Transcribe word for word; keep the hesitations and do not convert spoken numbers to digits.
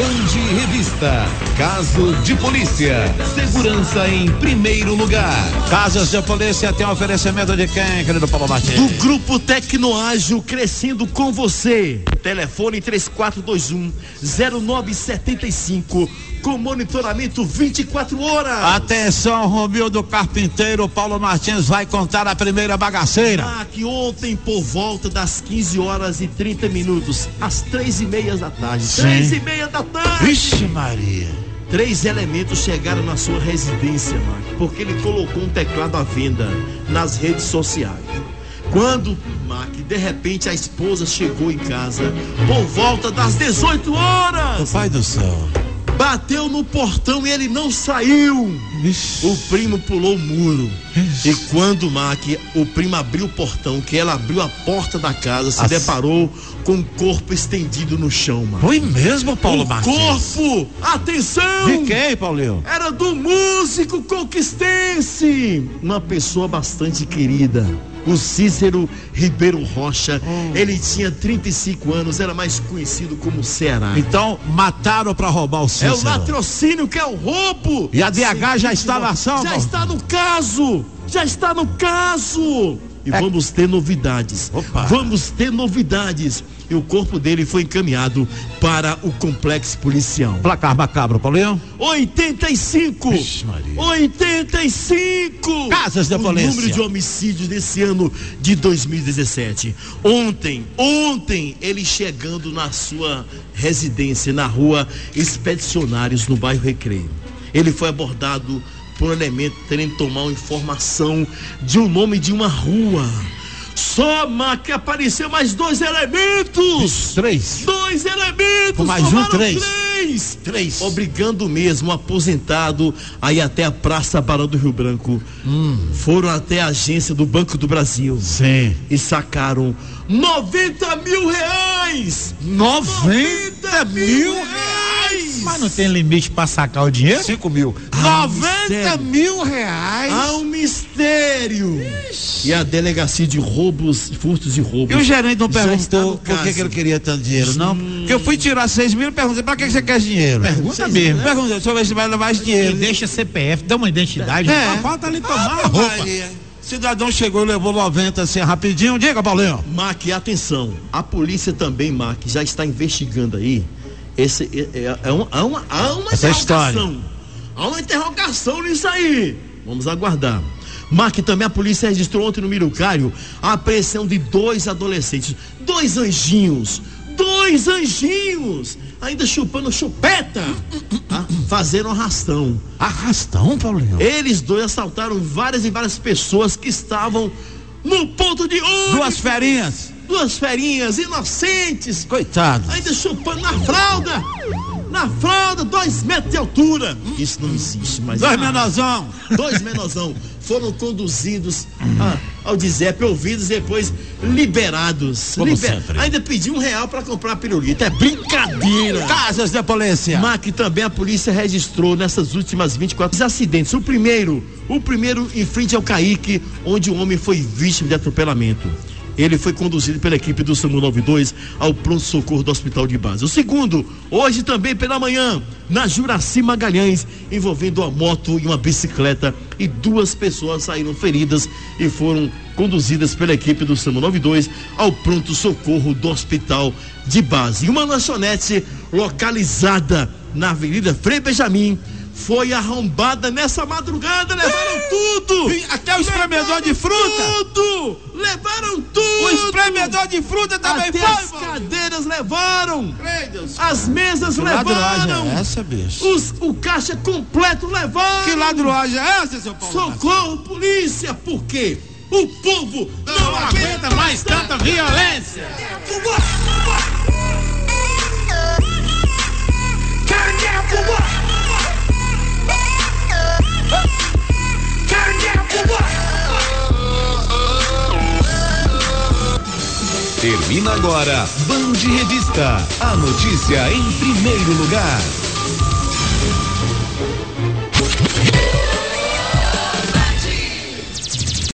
Band Revista. Caso de polícia. Segurança em primeiro lugar. Casos de polícia tem oferecimento de quem, querido Paulo Martins? Do Grupo Tecnoágil, crescendo com você. Telefone três quatro dois um zero nove sete cinco, com monitoramento vinte e quatro horas. Atenção, Romildo Carpinteiro, Paulo Martins vai contar a primeira bagaceira. Ah, que ontem por volta das quinze horas e trinta minutos, às três e meia da tarde. Sim. Três e meia da tarde. Vixe Maria. Três elementos chegaram na sua residência, Mark, porque ele colocou um teclado à venda nas redes sociais. Quando, Mark, de repente a esposa chegou em casa por volta das dezoito horas. Meu pai do céu. Bateu no portão e ele não saiu. Ixi. O primo pulou o muro. Ixi. E quando, Mark, o primo abriu o portão, que ela abriu a porta da casa, se As... deparou com o corpo estendido no chão, Mark. Foi mesmo, Paulo o Martins? corpo, atenção! De quem, Paulinho? Era do músico conquistense, uma pessoa bastante querida, o Cícero Ribeiro Rocha. Oh. Ele tinha trinta e cinco anos, era mais conhecido como Ceará. Então mataram pra roubar o Cícero. É o latrocínio, que é o roubo. E a D H já está na ação? Já está no caso, já está no caso. E é. vamos ter novidades. Opa. Vamos ter novidades. E o corpo dele foi encaminhado para o complexo policial. Placar macabro, Paulinho? oitenta e cinco. Vixe, Maria. oitenta e cinco. Casas de polícia. O número de homicídios desse ano de dois mil e dezessete. Ontem, ontem, ele chegando na sua residência, na rua Expedicionários, no bairro Recreio. Ele foi abordado por um elemento querendo tomar uma informação de um nome de uma rua. Só que apareceu mais dois elementos. Três. Dois elementos. Com mais um, três. Três. Três. Obrigando mesmo o aposentado a ir até a Praça Barão do Rio Branco. Hum. Foram até a agência do Banco do Brasil. Sim. E sacaram noventa mil reais. noventa mil reais. Mas não tem limite pra sacar o dinheiro? cinco mil. Há noventa mil reais. Há um mistério. Ixi. E a delegacia de roubos, furtos e roubos. E o gerente não já perguntou por que, que ele queria tanto dinheiro, não? Hum. Porque eu fui tirar seis mil e perguntei, pra que você quer dinheiro? Pergunta mesmo. Né? Pergunta, deixa eu ver se vai levar mais dinheiro. E deixa C P F, dá uma identidade. É. Não falta ali tomar ah, roupa. Maria. Cidadão chegou e levou noventa assim rapidinho. Diga, Paulinho. Mac, atenção. A polícia também, Mac, já está investigando aí. Esse, é, é, é uma, há uma, há uma Essa interrogação. História. Há uma interrogação nisso aí. Vamos aguardar. Mac, também a polícia registrou ontem no Mirucário a apreensão de dois adolescentes. Dois anjinhos. Dois anjinhos. Ainda chupando chupeta. Tá? Fazendo arrastão. Arrastão, Paulinho? Eles dois assaltaram várias e várias pessoas que estavam no ponto de ônibus. Duas ferinhas. Duas ferinhas inocentes. Coitados. Ainda chupando na fralda. Na fralda, dois metros de altura. Isso não existe, mas. Dois menorzão. Dois menorzão. Foram conduzidos a, ao D Z E P, ouvidos e depois liberados. Liber... Ainda pediu um real para comprar pirulito. É brincadeira. Casas de polícia. Mac, também a polícia registrou nessas últimas vinte e quatro acidentes. O primeiro, o primeiro em frente ao Caique, onde o homem foi vítima de atropelamento. Ele foi conduzido pela equipe do SAMU noventa e dois ao pronto-socorro do Hospital de Base. O segundo, hoje também pela manhã, na Juraci Magalhães, envolvendo uma moto e uma bicicleta, e duas pessoas saíram feridas e foram conduzidas pela equipe do SAMU noventa e dois ao pronto-socorro do Hospital de Base. E uma lanchonete localizada na Avenida Frei Benjamin foi arrombada nessa madrugada. Levaram é. tudo. Até o espremedor de fruta. Tudo. Levaram tudo. O espremedor de fruta também Até foi. As mano. cadeiras levaram. Deus. As mesas que levaram. É essa, bicho? Os, o caixa completo levaram. Que ladruagem é essa, seu Paulo? Socorro, polícia. Por quê? O povo não, não aguenta mais tanta violência. Termina agora Band Revista, a notícia em primeiro lugar.